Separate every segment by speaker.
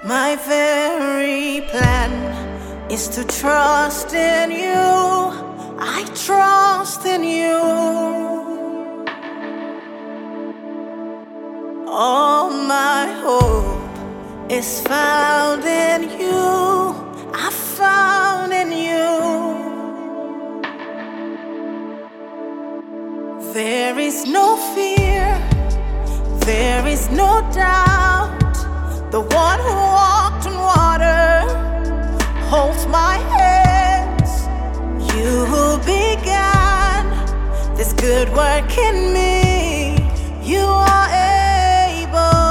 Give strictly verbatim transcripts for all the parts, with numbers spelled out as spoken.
Speaker 1: My very plan is to trust in you. I trust in you. All my hope is found in you. I found in you. There is no fear, there is no doubt. The one who walked on water holds my hands. You who began this good work in me, you are able.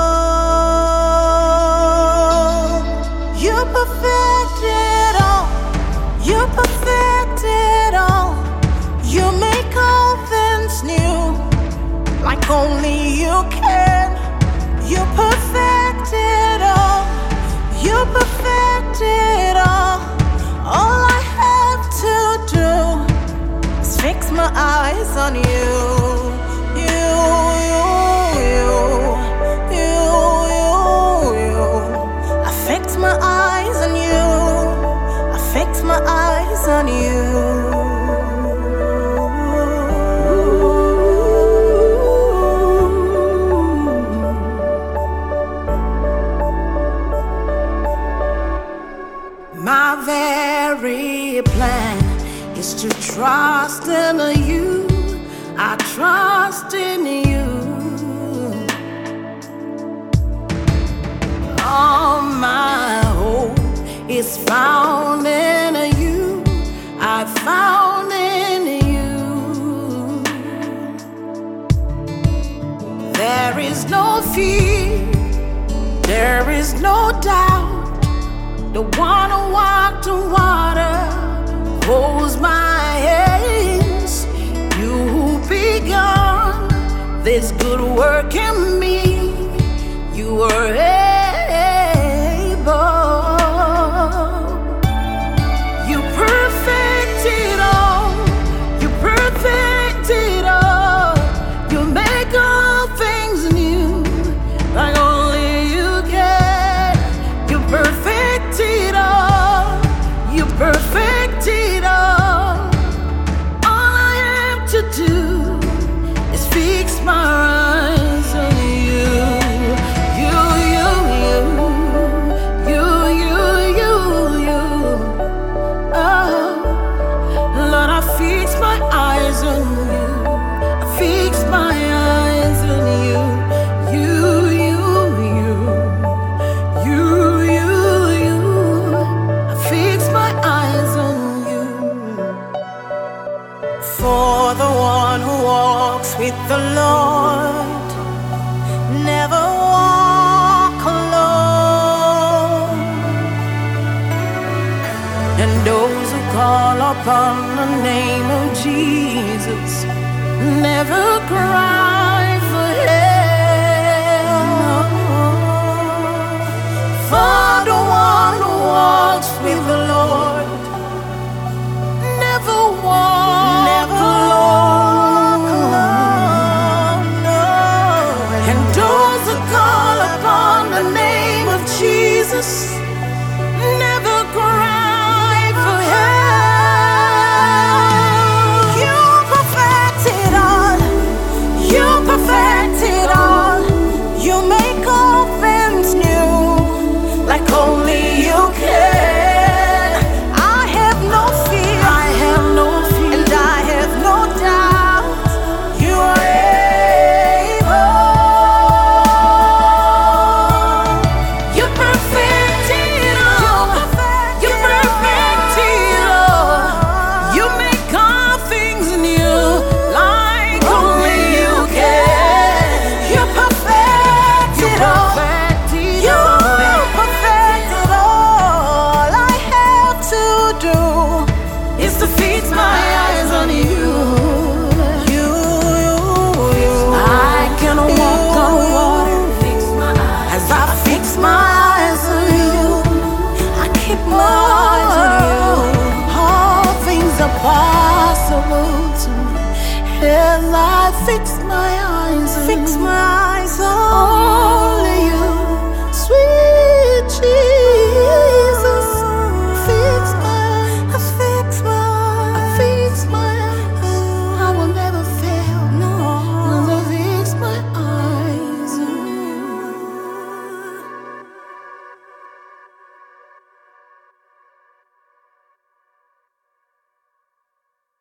Speaker 1: You perfected all, you perfected all. You make all things new, like only you can. You perfected all, you perfected all. All I have to do is fix my eyes on you. You, you, you, you, you, you. I fix my eyes on you. I fix my eyes on you. My very plan is to trust in you. I trust in you. All my hope is found in you. I found in you. There is no fear, there is no doubt. The one who walked on water holds my hands. You who begun this good work in me, you are able. You perfected all, you perfected all. You make all things new, like only you can. You perfect it all, you perfect it all. All I have to do is fix my eyes on you. You, you, you, you, you, you, you. Oh, Lord, I fix my eyes on you. I fix my eyes on you. You, you, you, you. For the one who walks with the Lord never walk alone, and those who call upon the name of Jesus never cry for help. For the one who walks with the Lord never walk Jesus, never cry for help. You perfected all, you perfected all. You make all things new, like only you can. I have no fear, I have no fear, and I have no doubt. You are possible to me, and I fix my eyes